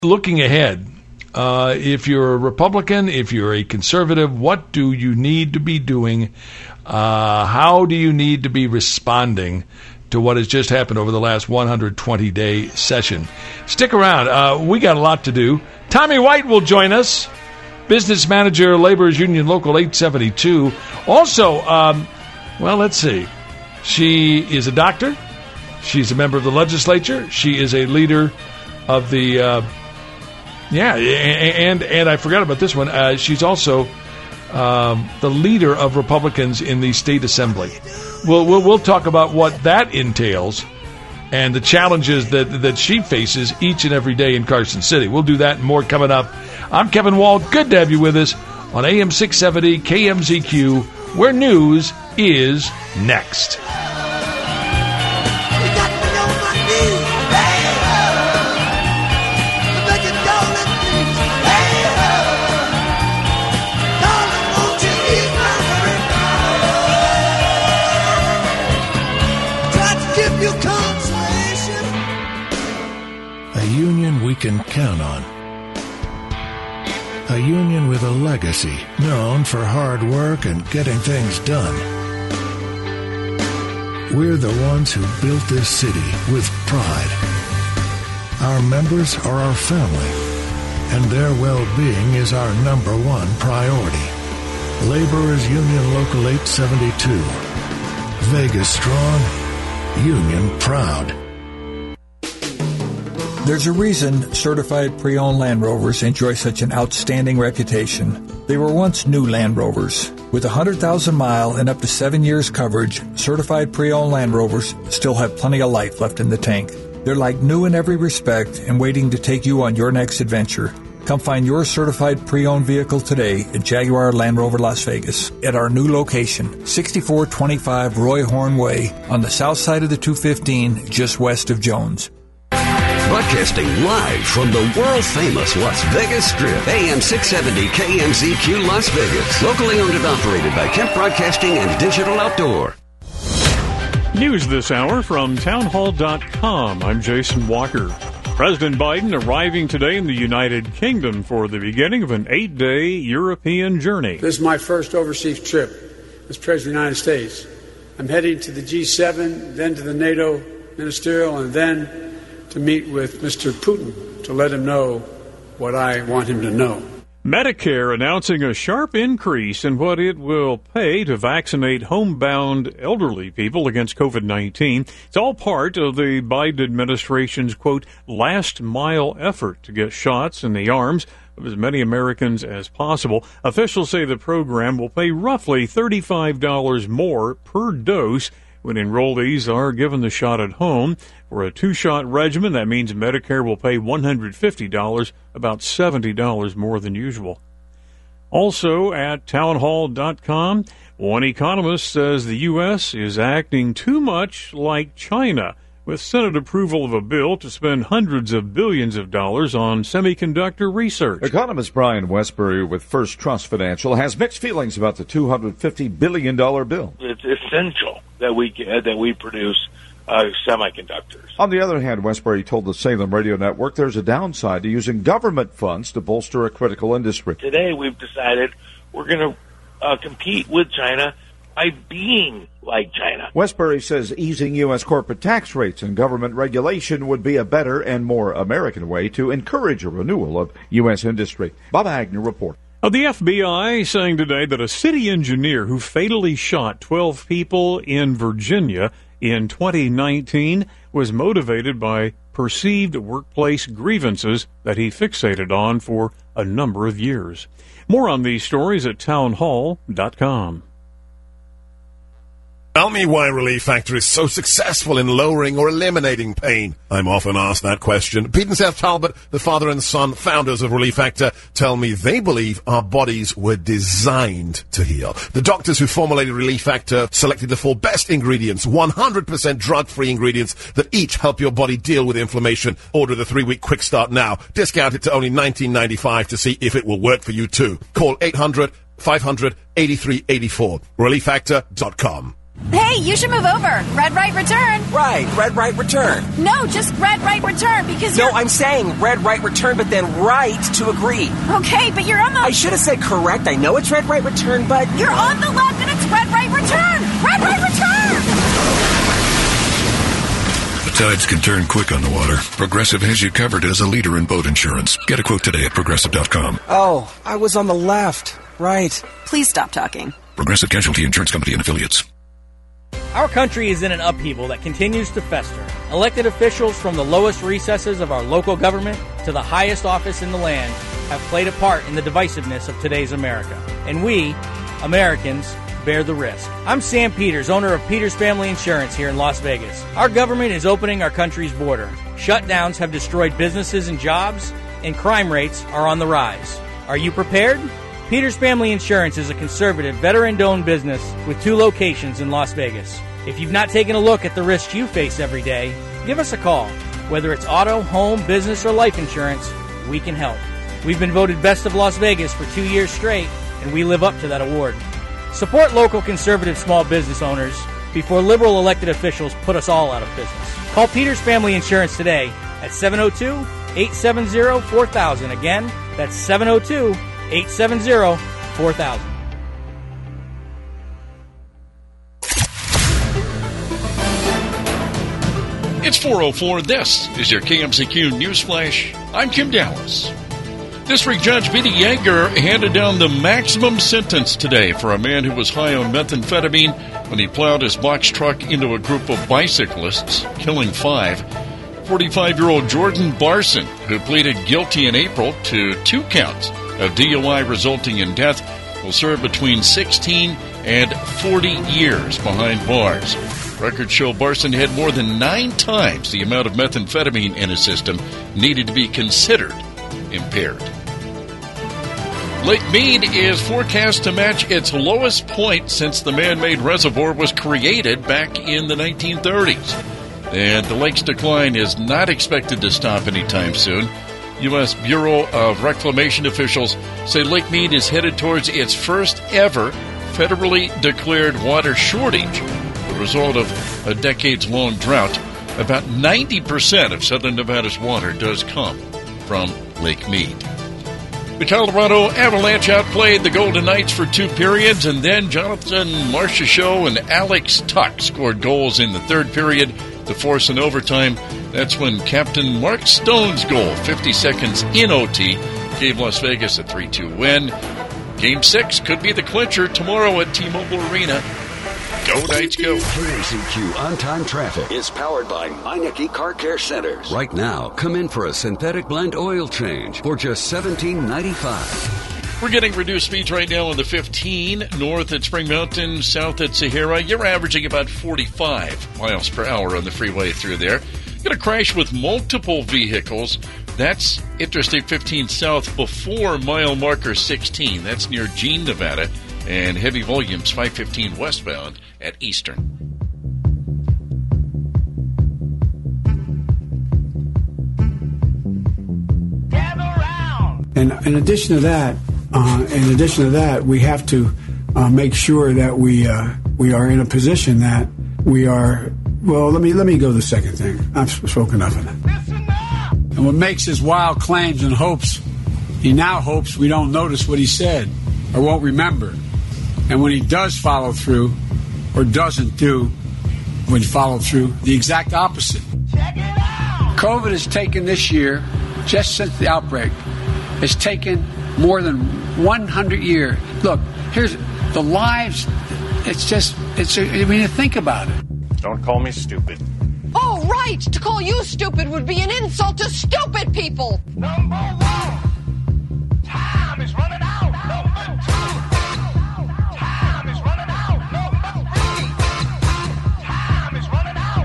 Looking ahead, if you're a Republican, if you're a conservative, what do you need to be doing? How do you need to be responding to what has just happened over the last 120-day session? Stick around. We got a lot to do. Tommy White will join us, business manager, Laborers Union Local 872. Also, well, let's see. She is a doctor. She's a member of the legislature. She is a leader of the, and I forgot about this one. She's also the leader of Republicans in the state assembly. We'll talk about what that entails and the challenges that she faces each and every day in Carson City. We'll do that and more coming up. I'm Kevin Wald. Good to have you with us on AM 670 KMZQ, where news is next. A union we can count on. A union with a legacy known for hard work and getting things done. We're the ones who built this city with pride. Our members are our family, and their well-being is our number one priority. Laborers Union Local 872. Vegas strong, union proud. There's a reason certified pre-owned Land Rovers enjoy such an outstanding reputation. They were once new Land Rovers. With 100,000-mile and up to 7 years coverage, certified pre-owned Land Rovers still have plenty of life left in the tank. They're like new in every respect and waiting to take you on your next adventure. Come find your certified pre-owned vehicle today at Jaguar Land Rover Las Vegas at our new location, 6425 Roy Horn Way on the south side of the 215, just west of Jones. Broadcasting live from the world-famous Las Vegas Strip, AM 670 KMZQ Las Vegas. Locally owned and operated by Kemp Broadcasting and Digital Outdoor. News this hour from townhall.com. I'm Jason Walker. President Biden arriving today in the United Kingdom for the beginning of an 8-day European journey. This is my first overseas trip as President of the United States. I'm heading to the G7, then to the NATO ministerial, and then to meet with Mr. Putin to let him know what I want him to know. Medicare announcing a sharp increase in what it will pay to vaccinate homebound elderly people against COVID-19. It's all part of the Biden administration's, quote, last mile effort to get shots in the arms of as many Americans as possible. Officials say the program will pay roughly $35 more per dose when enrollees are given the shot at home. For a 2-shot regimen, that means Medicare will pay $150, about $70 more than usual. Also at townhall.com, one economist says the U.S. is acting too much like China, with Senate approval of a bill to spend hundreds of billions of dollars on semiconductor research. Economist Brian Westbury with First Trust Financial has mixed feelings about the $250 billion bill. It's essential that we produce semiconductors. On the other hand, Westbury told the Salem Radio Network there's a downside to using government funds to bolster a critical industry. Today we've decided we're going to compete with China by being like China. Westbury says easing U.S. corporate tax rates and government regulation would be a better and more American way to encourage a renewal of U.S. industry. Bob Agnew reports. The FBI saying today that a city engineer who fatally shot 12 people in Virginia in 2019 was motivated by perceived workplace grievances that he fixated on for a number of years. More on these stories at townhall.com. Tell me why Relief Factor is so successful in lowering or eliminating pain. I'm often asked that question. Pete and Seth Talbot, the father and son founders of Relief Factor, tell me they believe our bodies were designed to heal. The doctors who formulated Relief Factor selected the 4 best ingredients, 100% drug-free ingredients that each help your body deal with inflammation. Order the 3-week quick start now. Discount it to only $19.95 to see if it will work for you too. Call 800-500-8384. ReliefFactor.com. Hey, you should move over. Red right return. Right, red right return. No, just red right return because No, I'm saying red right return, but then right to agree. Okay, but you're on the... I should have said correct. I know it's red right return, but... You're on the left and it's red right return. Red right return. The tides can turn quick on the water. Progressive has you covered as a leader in boat insurance. Get a quote today at Progressive.com. Oh, I was on the left. Right. Please stop talking. Progressive Casualty Insurance Company and Affiliates. Our country is in an upheaval that continues to fester. Elected officials from the lowest recesses of our local government to the highest office in the land have played a part in the divisiveness of today's America. And we, Americans, bear the risk. I'm Sam Peters, owner of Peters Family Insurance here in Las Vegas. Our government is opening our country's border. Shutdowns have destroyed businesses and jobs, and crime rates are on the rise. Are you prepared? Peters Family Insurance is a conservative, veteran-owned business with 2 locations in Las Vegas. If you've not taken a look at the risks you face every day, give us a call. Whether it's auto, home, business, or life insurance, we can help. We've been voted Best of Las Vegas for 2 years straight, and we live up to that award. Support local conservative small business owners before liberal elected officials put us all out of business. Call Peters Family Insurance today at 702-870-4000. Again, that's 702-870-4000. It's 4:04. This is your KMZQ Newsflash. I'm Kim Dallas. District Judge Betty Yeager handed down the maximum sentence today for a man who was high on methamphetamine when he plowed his box truck into a group of bicyclists, killing 5. 45-year-old Jordan Barson, who pleaded guilty in April to 2 counts of DUI resulting in death, will serve between 16 and 40 years behind bars. Records show Barson had more than 9 times the amount of methamphetamine in his system needed to be considered impaired. Lake Mead is forecast to match its lowest point since the man-made reservoir was created back in the 1930s. And the lake's decline is not expected to stop anytime soon. U.S. Bureau of Reclamation officials say Lake Mead is headed towards its first ever federally declared water shortage, the result of a decades-long drought. About 90% of southern Nevada's water does come from Lake Mead. The Colorado Avalanche outplayed the Golden Knights for 2 periods, and then Jonathan Marchessault and Alex Tuch scored goals in the 3rd period to force an overtime. That's when Captain Mark Stone's goal, 50 seconds in OT, gave Las Vegas a 3-2 win. Game 6 could be the clincher tomorrow at T-Mobile Arena. Go Knights, go. KMZQ On-Time Traffic is powered by Meineke Car Care Centers. Right now, come in for a synthetic blend oil change for just $17.95. We're getting reduced speeds right now on the 15, north at Spring Mountain, south at Sahara. You're averaging about 45 miles per hour on the freeway through there. Going to crash with multiple vehicles. That's Interstate 15 south before mile marker 16. That's near Jean, Nevada. And heavy volumes 515 westbound at Eastern. And in addition to that, we have to make sure that we are in a position that we are. Well, let me go to the second thing. I've spoken enough of that. And what makes his wild claims and hopes, he now hopes we don't notice what he said or won't remember. And when he does follow through or doesn't do when follow through, the exact opposite. Check it out. COVID has taken this year, just since the outbreak, has taken more than 100 years. Look, here's the lives. I mean, think about it. Don't call me stupid. Oh, right. To call you stupid would be an insult to stupid people. Number 1. Time is running out. Number 2. Time is running out. Number 3. Time is running out.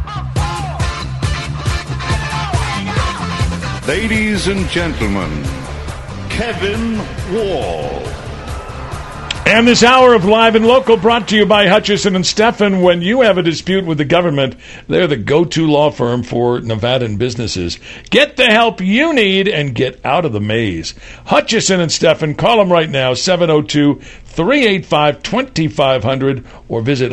Number 4. Ladies and gentlemen, Kevin Wall. And this hour of Live and Local brought to you by Hutchison and Steffen. When you have a dispute with the government, they're the go-to law firm for Nevadan businesses. Get the help you need and get out of the maze. Hutchison and Steffen, call them right now, 702-385-2500, or visit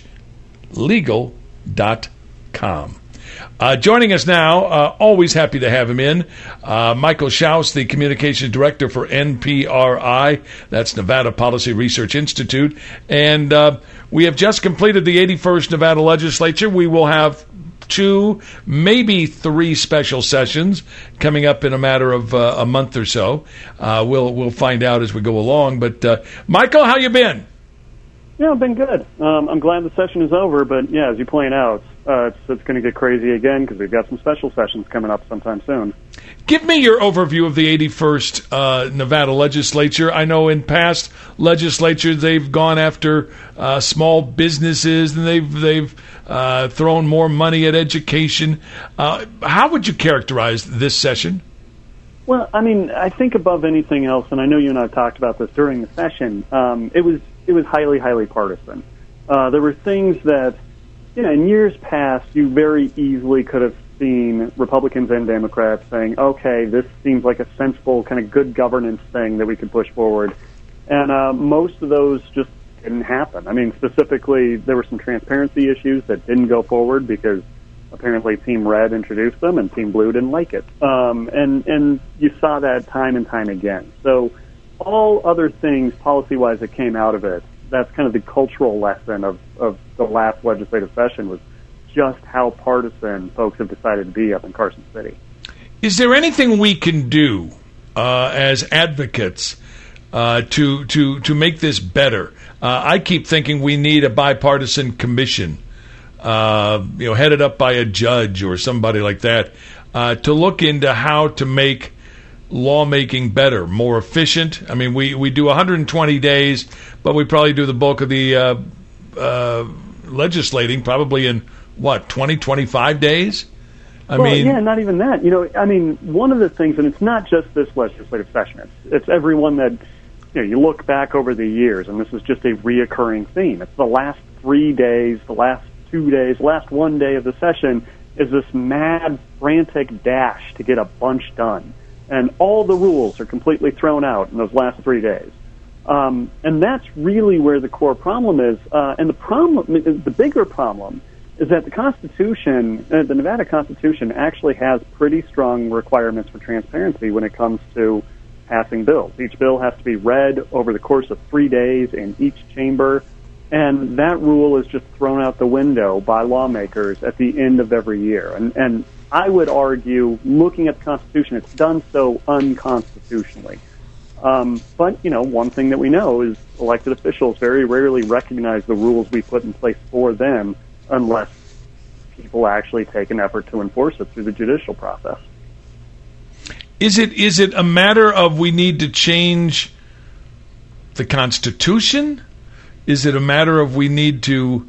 hutchlegal.com. Joining us now, always happy to have him in, Michael Schaus, the Communications Director for NPRI, that's Nevada Policy Research Institute, and we have just completed the 81st Nevada Legislature. We will have 2, maybe 3 special sessions coming up in a matter of a month or so. We'll find out as we go along, but Michael, how you been? Yeah, I've been good. I'm glad the session is over, but yeah, as you point out, it's going to get crazy again because we've got some special sessions coming up sometime soon. Give me your overview of the 81st Nevada Legislature. I know in past legislatures they've gone after small businesses and they've thrown more money at education. How would you characterize this session? Well, I mean, I think above anything else, and I know you and I have talked about this during the session, it was highly, highly partisan. There were things that, in years past, you very easily could have seen Republicans and Democrats saying, okay, this seems like a sensible kind of good governance thing that we could push forward. And most of those just didn't happen. I mean, specifically, there were some transparency issues that didn't go forward because apparently Team Red introduced them and Team Blue didn't like it. And you saw that time and time again. So all other things policy-wise that came out of it, that's kind of the cultural lesson of the last legislative session, was just how partisan folks have decided to be up in Carson City. Is there anything we can do as advocates to make this better? I keep thinking we need a bipartisan commission, headed up by a judge or somebody like that, to look into how to make lawmaking better, more efficient. I mean, we do 120 days, but we probably do the bulk of the legislating probably in, 25 days? Yeah, not even that. One of the things, and it's not just this legislative session, it's everyone that, you look back over the years, and this is just a reoccurring theme. It's the last 3 days, the last 2 days, last 1 day of the session is this mad, frantic dash to get a bunch done. And all the rules are completely thrown out in those last 3 days. And that's really where the core problem is. And the bigger problem is that the Constitution, the Nevada Constitution, actually has pretty strong requirements for transparency when it comes to passing bills. Each bill has to be read over the course of 3 days in each chamber. And that rule is just thrown out the window by lawmakers at the end of every year. And I would argue, looking at the Constitution, it's done so unconstitutionally. But, one thing that we know is elected officials very rarely recognize the rules we put in place for them unless people actually take an effort to enforce it through the judicial process. Is it a matter of we need to change the Constitution? Is it a matter of we need to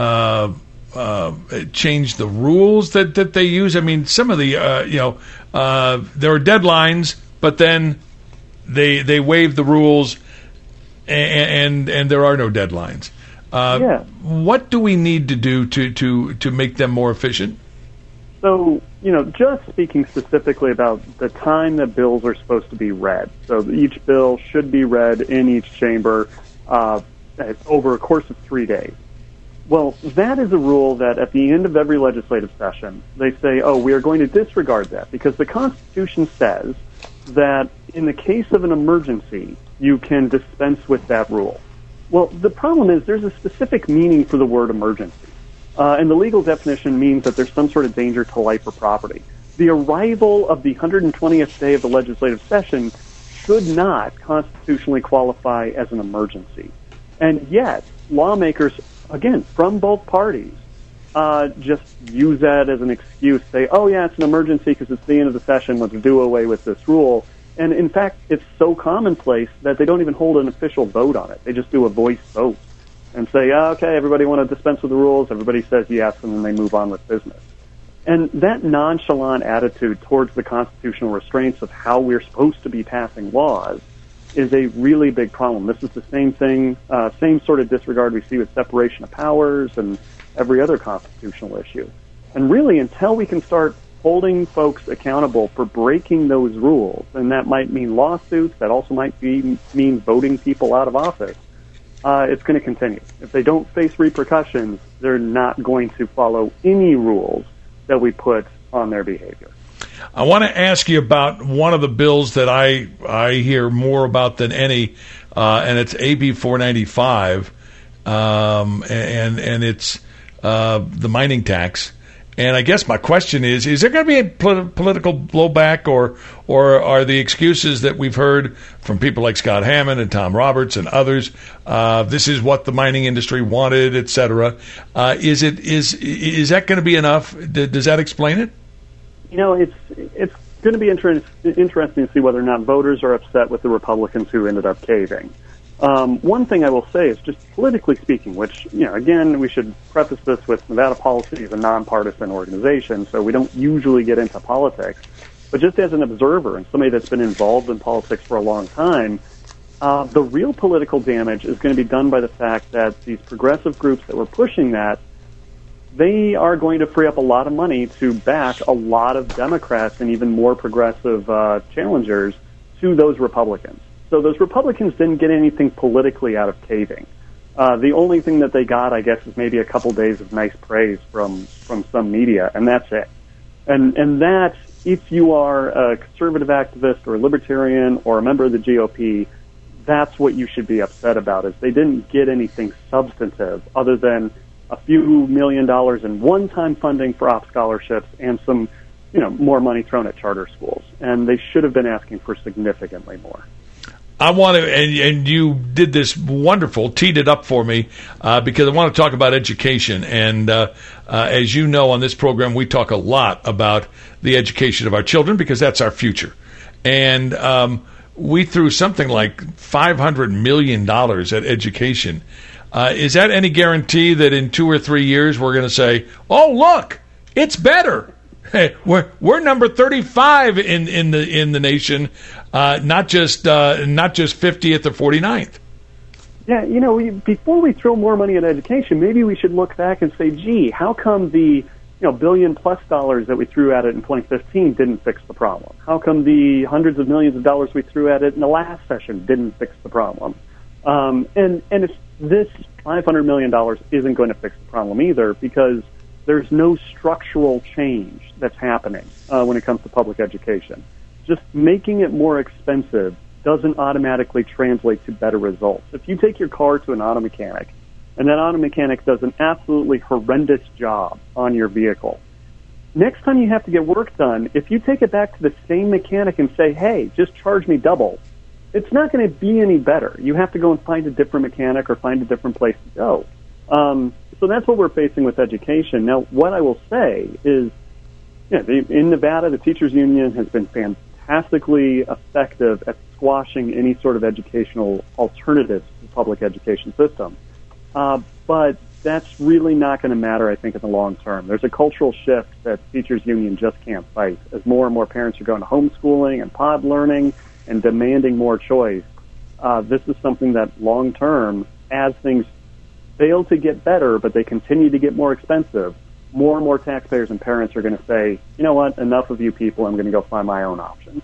change the rules that they use? I mean, some of the there are deadlines, but then they waive the rules, and there are no deadlines. What do we need to do to make them more efficient? So, just speaking specifically about the time that bills are supposed to be read. So each bill should be read in each chamber over a course of 3 days. Well, that is a rule that at the end of every legislative session, they say, we are going to disregard that because the Constitution says that in the case of an emergency, you can dispense with that rule. Well, the problem is there's a specific meaning for the word emergency. And the legal definition means that there's some sort of danger to life or property. The arrival of the 120th day of the legislative session should not constitutionally qualify as an emergency. And yet, lawmakers, again, from both parties, just use that as an excuse, say, it's an emergency because it's the end of the session, let's do away with this rule. And in fact, it's so commonplace that they don't even hold an official vote on it. They just do a voice vote and say, okay, everybody want to dispense with the rules, everybody says yes, and then they move on with business. And that nonchalant attitude towards the constitutional restraints of how we're supposed to be passing laws is a really big problem. This is the same thing, same sort of disregard we see with separation of powers and every other constitutional issue. And really, until we can start holding folks accountable for breaking those rules, and that might mean lawsuits, that also might mean voting people out of office, it's going to continue. If they don't face repercussions, they're not going to follow any rules that we put on their behavior. I want to ask you about one of the bills that I hear more about than any, and it's AB 495, and it's the mining tax. And I guess my question is there going to be a political blowback, or are the excuses that we've heard from people like Scott Hammond and Tom Roberts and others, this is what the mining industry wanted, et cetera? Is that going to be enough? Does that explain it? You know, it's going to be interesting to see whether or not voters are upset with the Republicans who ended up caving. One thing I will say is, just politically speaking, which, again, we should preface this with Nevada Policy is a nonpartisan organization, so we don't usually get into politics. But just as an observer and somebody that's been involved in politics for a long time, the real political damage is going to be done by the fact that these progressive groups that were pushing that, they are going to free up a lot of money to back a lot of Democrats and even more progressive challengers to those Republicans. So those Republicans didn't get anything politically out of caving. The only thing that they got, I guess, is maybe a couple days of nice praise from some media, and that's it. And that, if you are a conservative activist or a libertarian or a member of the GOP, that's what you should be upset about, is they didn't get anything substantive other than a few $1 million in one-time funding for op scholarships and some, more money thrown at charter schools. And they should have been asking for significantly more. I want to, and you did this wonderful, teed it up for me, because I want to talk about education. And as you know, on this program, we talk a lot about the education of our children because that's our future. And we threw something like $500 million at education. Is that any guarantee that in 2 or 3 years we're going to say, "Oh, look, it's better"? Hey, we're number 35 in the nation, not just 50th or 49th. Yeah, before we throw more money at education, maybe we should look back and say, "Gee, how come the $1 billion+ that we threw at it in 2015 didn't fix the problem? How come the hundreds of millions of dollars we threw at it in the last session didn't fix the problem?" And if this $500 million isn't going to fix the problem either, because there's no structural change that's happening when it comes to public education. Just making it more expensive doesn't automatically translate to better results. If you take your car to an auto mechanic, and that auto mechanic does an absolutely horrendous job on your vehicle, next time you have to get work done, if you take it back to the same mechanic and say, "Hey, just charge me double," it's not going to be any better. You have to go and find a different mechanic or find a different place to go. So that's what we're facing with education. Now, what I will say is, in Nevada, the teachers union has been fantastically effective at squashing any sort of educational alternatives to the public education system. But that's really not going to matter, I think, in the long term. There's a cultural shift that the teachers union just can't fight. As more and more parents are going to homeschooling and pod learning and demanding more choice, this is something that long term, as things fail to get better, but they continue to get more expensive, more and more taxpayers and parents are going to say, "You know what, enough of you people, I'm going to go find my own options."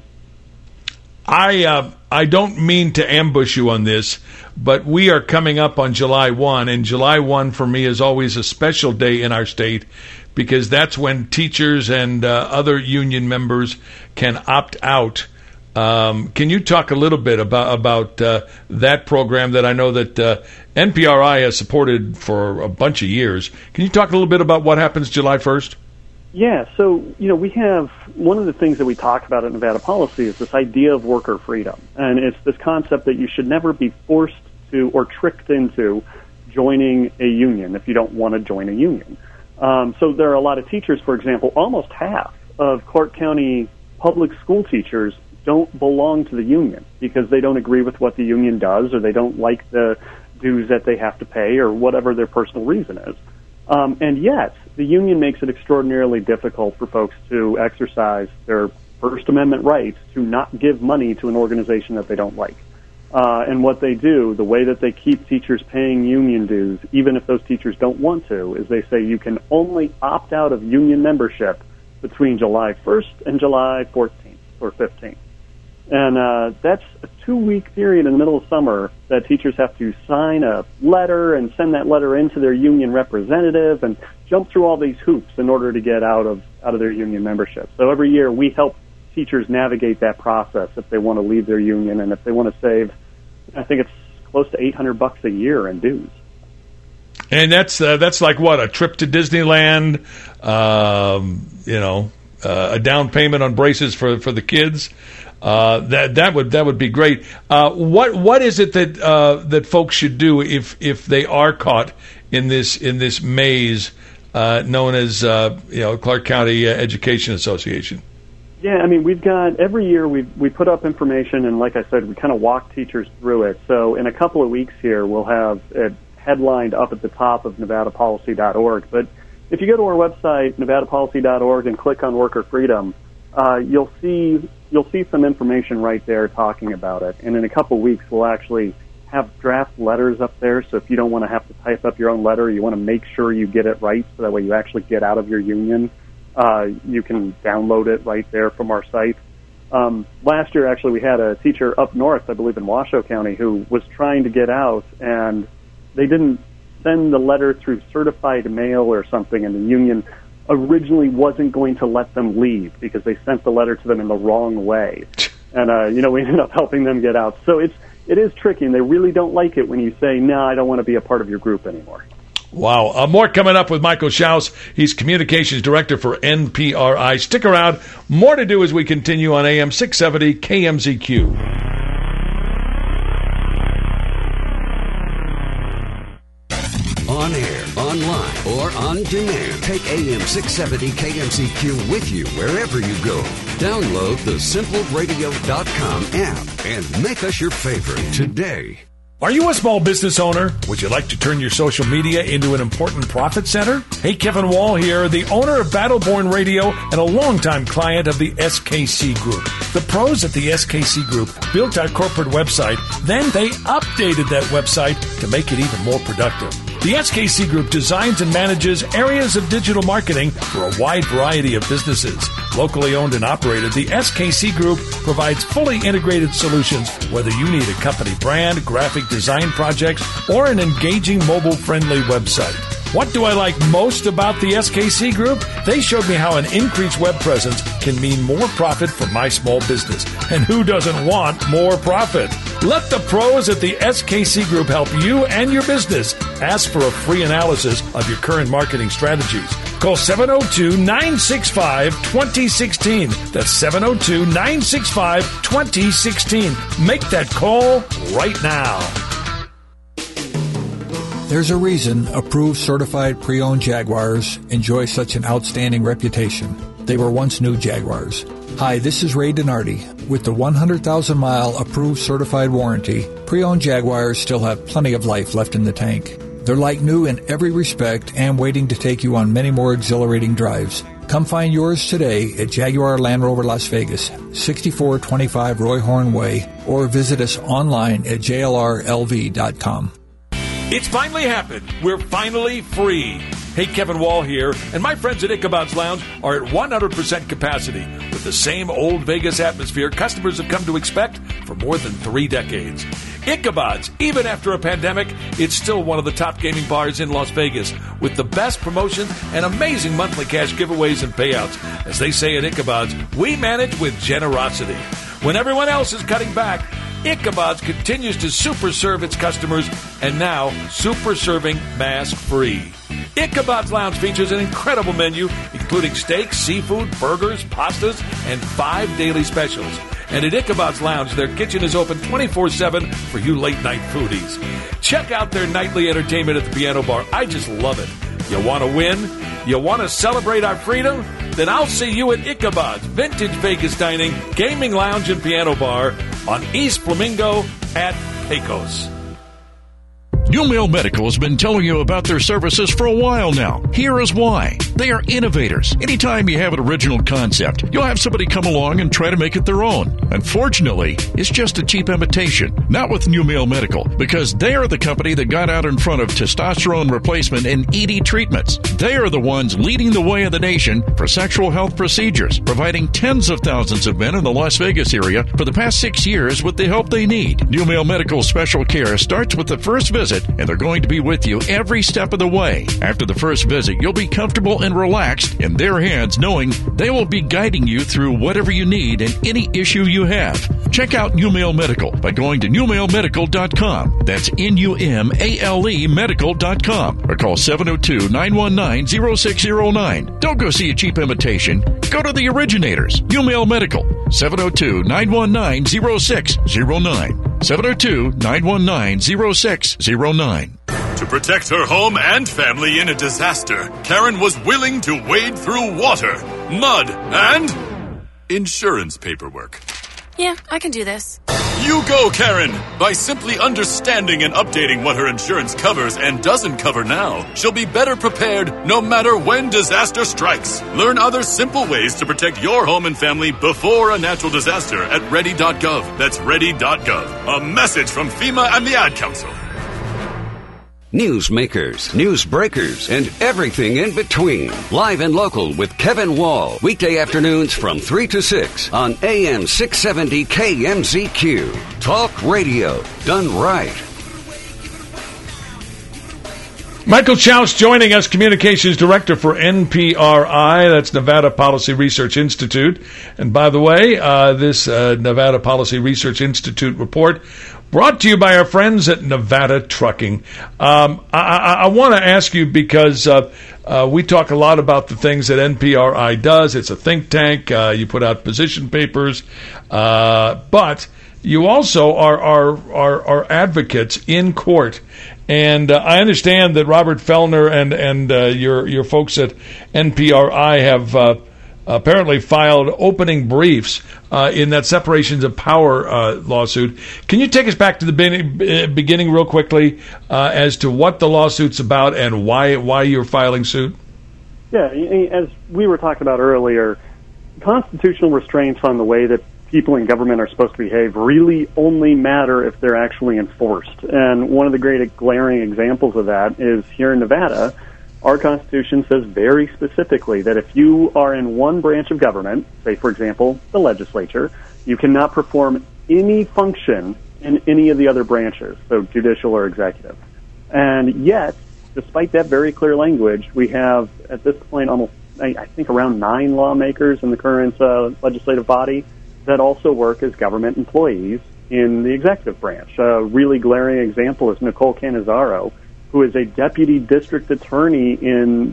I don't mean to ambush you on this, but we are coming up on July 1, and July 1 for me is always a special day in our state because that's when teachers and other union members can opt out. Can you talk a little bit about that program that I know that NPRI has supported for a bunch of years? Can you talk a little bit about what happens July 1st? Yeah, so, we have one of the things that we talk about in Nevada Policy is this idea of worker freedom. And it's this concept that you should never be forced to or tricked into joining a union if you don't want to join a union. So there are a lot of teachers, for example, almost half of Clark County public school teachers don't belong to the union because they don't agree with what the union does or they don't like the dues that they have to pay or whatever their personal reason is. And yet, the union makes it extraordinarily difficult for folks to exercise their First Amendment rights to not give money to an organization that they don't like. And what they do, the way that they keep teachers paying union dues, even if those teachers don't want to, is they say you can only opt out of union membership between July 1st and July 14th or 15th. And that's a 2-week period in the middle of summer that teachers have to sign a letter and send that letter into their union representative and jump through all these hoops in order to get out of their union membership. So every year we help teachers navigate that process if they want to leave their union and if they want to save, I think it's close to $800 a year in dues. And that's like what, a trip to Disneyland, a down payment on braces for the kids. That would be great. What is it that folks should do if they are caught in this maze known as Clark County Education Association? Yeah, I mean, we've got, every year we put up information, and like I said, we kind of walk teachers through it. So in a couple of weeks here, we'll have it headlined up at the top of NevadaPolicy.org. But if you go to our website, NevadaPolicy.org, and click on Worker Freedom, you'll see some information right there talking about it. And in a couple of weeks, we'll actually have draft letters up there. So if you don't want to have to type up your own letter, you want to make sure you get it right so that way you actually get out of your union. You can download it right there from our site. Last year, actually, we had a teacher up north, I believe in Washoe County, who was trying to get out, and they didn't send the letter through certified mail or something, and the union originally wasn't going to let them leave because they sent the letter to them in the wrong way. And, we ended up helping them get out. So it is tricky, and they really don't like it when you say, no, I don't want to be a part of your group anymore. Wow. More coming up with Michael Schaus. He's Communications Director for NPRI. Stick around. More to do as we continue on AM 670 KMZQ. On air, online, or on demand. Take AM 670 KMZQ with you wherever you go. Download the SimpleRadio.com app and make us your favorite today. Are you a small business owner? Would you like to turn your social media into an important profit center? Hey, Kevin Wall here, the owner of Battleborn Radio and a longtime client of the SKC Group. The pros at the SKC Group built our corporate website, then they updated that website to make it even more productive. The SKC Group designs and manages areas of digital marketing for a wide variety of businesses. Locally owned and operated, the SKC Group provides fully integrated solutions, whether you need a company brand, graphic design projects, or an engaging mobile-friendly website. What do I like most about the SKC Group? They showed me how an increased web presence can mean more profit for my small business. And who doesn't want more profit? Let the pros at the SKC Group help you and your business. Ask for a free analysis of your current marketing strategies. Call 702-965-2016. That's 702-965-2016. Make that call right now. There's a reason approved certified pre-owned Jaguars enjoy such an outstanding reputation. They were once new Jaguars. Hi, this is Ray Donardi. With the 100,000-mile approved certified warranty, pre-owned Jaguars still have plenty of life left in the tank. They're like new in every respect and waiting to take you on many more exhilarating drives. Come find yours today at Jaguar Land Rover Las Vegas, 6425 Roy Horn Way, or visit us online at jlrlv.com. It's finally happened. We're finally free. Hey, Kevin Wall here, and my friends at Ichabod's Lounge are at 100% capacity. With the same old Vegas atmosphere customers have come to expect for more than 3 decades. Ichabod's, even after a pandemic, it's still one of the top gaming bars in Las Vegas, with the best promotions and amazing monthly cash giveaways and payouts. As they say at Ichabod's, we manage with generosity. When everyone else is cutting back, Ichabod's continues to super serve its customers, and now super serving mask-free. Ichabod's Lounge features an incredible menu, including steaks, seafood, burgers, pastas, and 5 daily specials. And at Ichabod's Lounge, their kitchen is open 24/7 for you late-night foodies. Check out their nightly entertainment at the Piano Bar. I just love it. You want to win? You want to celebrate our freedom? Then I'll see you at Ichabod's Vintage Vegas Dining, Gaming Lounge, and Piano Bar on East Flamingo at Pecos. New Mail Medical has been telling you about their services for a while now. Here is why. They are innovators. Anytime you have an original concept, you'll have somebody come along and try to make it their own. Unfortunately, it's just a cheap imitation. Not with New Mail Medical, because they are the company that got out in front of testosterone replacement and ED treatments. They are the ones leading the way in the nation for sexual health procedures, providing tens of thousands of men in the Las Vegas area for the past 6 years with the help they need. New Mail Medical special care starts with the first visit, and they're going to be with you every step of the way. After the first visit, you'll be comfortable and relaxed in their hands, knowing they will be guiding you through whatever you need and any issue you have. Check out New Mail Medical by going to newmailmedical.com. That's NUMALE medical.com, or call 702-919-0609. Don't go see a cheap imitation. Go to the originators. New Mail Medical, 702-919-0609. 702-919-0609. To protect her home and family in a disaster, Karen was willing to wade through water, mud, and insurance paperwork. Yeah, I can do this. You go, Karen! By simply understanding and updating what her insurance covers and doesn't cover now, she'll be better prepared no matter when disaster strikes. Learn other simple ways to protect your home and family before a natural disaster at ready.gov. That's ready.gov. A message from FEMA and the Ad Council. Newsmakers, news breakers, and everything in between. Live and local with Kevin Wall. Weekday afternoons from 3 to 6 on AM 670 KMZQ. Talk radio done right. Michael Chouse joining us, Communications Director for NPRI. That's Nevada Policy Research Institute. And by the way, this Nevada Policy Research Institute report brought to you by our friends at Nevada Trucking. I want to ask you, because we talk a lot about the things that NPRI does. It's a think tank. You put out position papers. But you also are advocates in court. And I understand that Robert Fellner and your folks at NPRI have apparently filed opening briefs in that separations of power lawsuit. Can you take us back to the beginning real quickly as to what the lawsuit's about and why you're filing suit? Yeah, as we were talking about earlier, constitutional restraints on the way that people in government are supposed to behave really only matter if they're actually enforced. And one of the great glaring examples of that is here in Nevada. Our Constitution says very specifically that if you are in one branch of government, say, for example, the legislature, you cannot perform any function in any of the other branches, so judicial or executive. And yet, despite that very clear language, we have, at this point, almost, I think, around 9 lawmakers in the current legislative body that also work as government employees in the executive branch. A really glaring example is Nicole Cannizzaro, who is a deputy district attorney in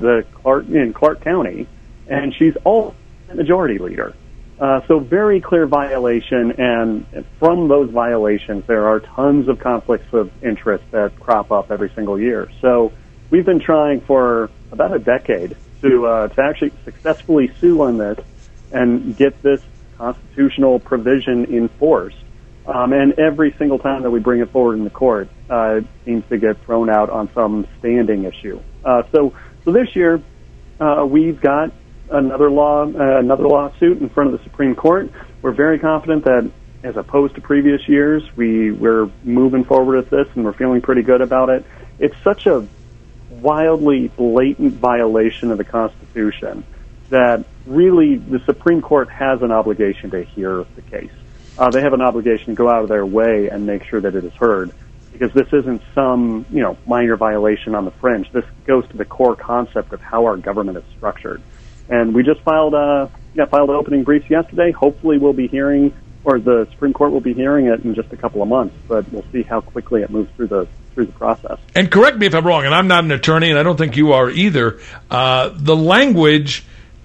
Clark County, and she's also a majority leader. So very clear violation, and from those violations, there are tons of conflicts of interest that crop up every single year. So we've been trying for about a decade to actually successfully sue on this and get this constitutional provision enforced. And every single time that we bring it forward in the court, it seems to get thrown out on some standing issue. So this year, we've got another lawsuit in front of the Supreme Court. We're very confident that, as opposed to previous years, we're moving forward with this, and we're feeling pretty good about it. It's such a wildly blatant violation of the Constitution that really the Supreme Court has an obligation to hear the case. They have an obligation to go out of their way and make sure that it is heard, because this isn't some minor violation on the fringe. This goes to the core concept of how our government is structured. And we just filed opening briefs yesterday. Hopefully we'll be hearing, or the Supreme Court will be hearing it in just a couple of months, but we'll see how quickly it moves through the process. And correct me if I'm wrong, and I'm not an attorney, and I don't think you are either. The language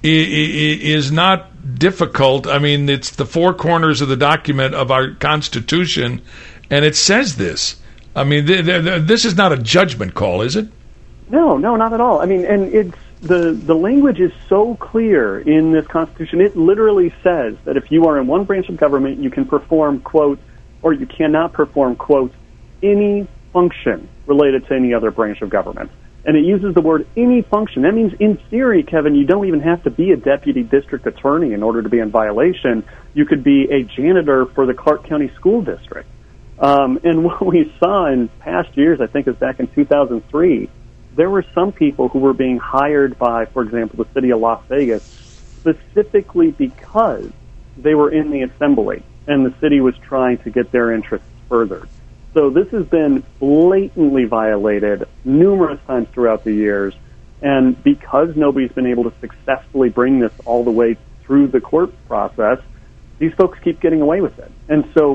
is not difficult. I mean, it's the 4 corners of the document of our Constitution, and it says this. I mean, this is not a judgment call, is it? No, not at all. I mean, and it's the language is so clear in this Constitution. It literally says that if you are in one branch of government, you can perform, quote, or you cannot perform, quote, any function related to any other branch of government. And it uses the word any function. That means, in theory, Kevin, you don't even have to be a deputy district attorney in order to be in violation. You could be a janitor for the Clark County School District. And what we saw in past years, I think it was back in 2003, there were some people who were being hired by, for example, the city of Las Vegas, specifically because they were in the assembly and the city was trying to get their interests furthered. So this has been blatantly violated numerous times throughout the years, and because nobody's been able to successfully bring this all the way through the court process, these folks keep getting away with it. And so